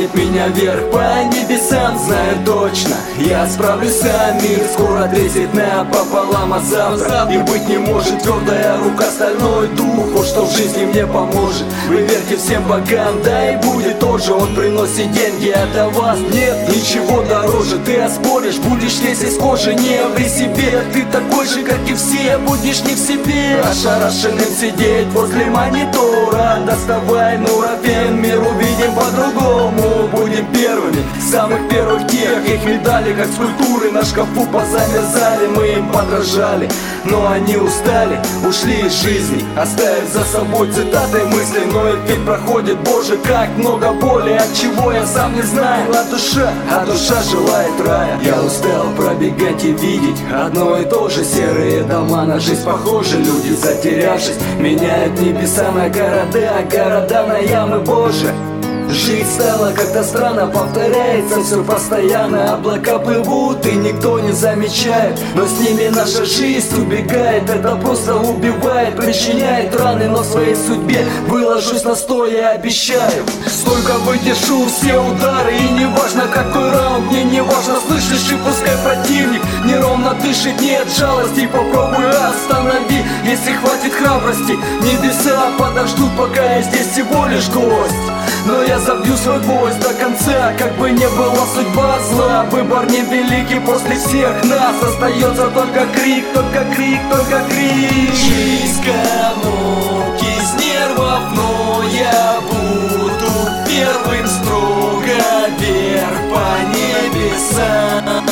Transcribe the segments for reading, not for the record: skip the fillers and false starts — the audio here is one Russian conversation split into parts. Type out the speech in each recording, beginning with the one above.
поднимет меня вверх по небесам. Знаю точно, я справлюсь сам. Мир скоро тресет напополам, а завтра и быть не может. Твердая рука, стальной дух, вот что в жизни мне поможет. Вы верьте всем богам, да и будет тоже. Он приносит деньги, а до вас нет ничего дороже. Ты оспоришь, будешь лезть из кожи, не ври себе. Ты такой же, как и все, будешь не в себе. Ошарашенным сидеть возле монитора. Доставай нурофен, мир увидим по-другому. Будем первыми, самых первых тех. Их медали, как скульптуры, на шкафу позамерзали. Мы им подражали, но они устали, ушли из жизни, оставив за собой цитаты мысли. Но эффект проходит, боже, как много боли, от чего я сам не знаю. А душа желает рая. Я устал пробегать и видеть одно и то же. Серые дома, на жизнь похожи. Люди, затерявшись, меняют небеса на города, города на ямы, боже. Жить стало как-то странно, повторяется все постоянно. Облака плывут и никто не замечает, но с ними наша жизнь убегает. Это просто убивает, причиняет раны, но своей судьбе выложусь на 100, я обещаю. Столько выдержу все удары, и не важно какой раунд. Мне не важно, слышишь, и пускай противник неровно дышит. Нет жалости, попробуй останови, если хватит храбрости. Небеса подождут, пока я здесь всего лишь гость. Но я забью свой гвоздь до конца, как бы не была судьба зла. Выбор невеликий после всех нас, остается только крик, только крик, только крик. Жизнь комок из нервов, но я буду первым строго вверх по небесам.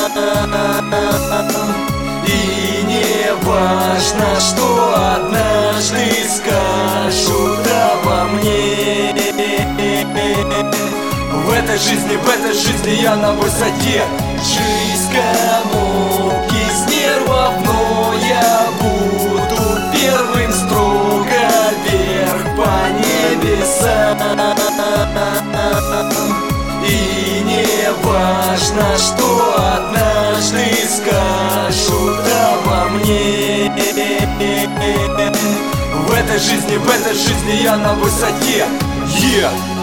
И не важно, что однажды скажут обо мне. В этой жизни я на высоте. Жизнь комок из нервов, но я буду первым строго вверх по небесам. И не важно, что однажды скажут обо мне. В этой жизни я на высоте.